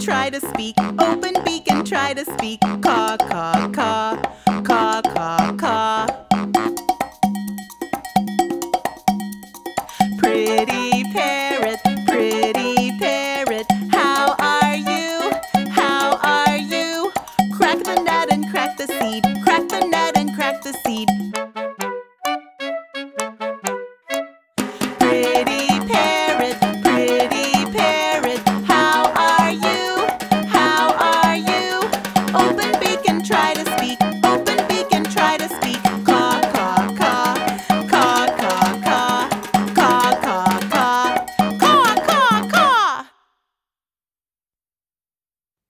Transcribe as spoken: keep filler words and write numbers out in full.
try to speak. Open beak and try to speak. Caw, caw, caw. Caw, caw, caw. Pretty